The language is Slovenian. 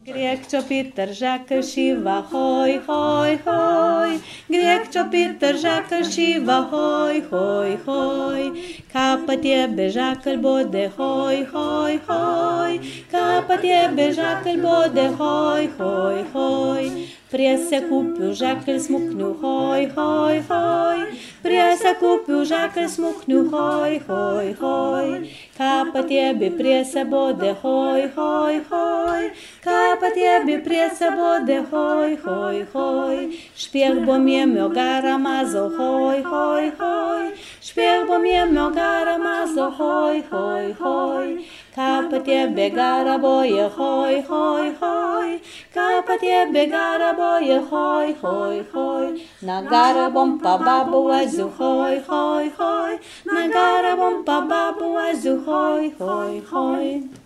Grek čo Peter žakl šiva, hoj, hoj, hoj. Grek čo Peter žakl šiva, hoj, hoj, hoj. Ka tebe žakl bode, hoj, hoj, hoj. Ka tebe žakl bode, hoj, hoj, hoj. Prije se kupil žakl smuknju, hoj, hoj, hoj. Prije se kupil žakl smuknju, hoj, hoj, hoj. Ka tebe prije se bode, hoj, hoj, hoj. Ka tebe prije se bode, hoj, hoj, hoj. Špjeh bom je mjo gara mazo, hoj, hoj, hoj. Špjeh bom je mjo gara mazo, hoj, hoj, hoj. Ka tebe gara boje, hoj, hoj, hoj. Ka tebe gara boje, hoj, hoj, hoj. Na gara bom pa babu azu, hoj, hoj, hoj. Na gara bom pa babu azu, hoj, hoj, hoj.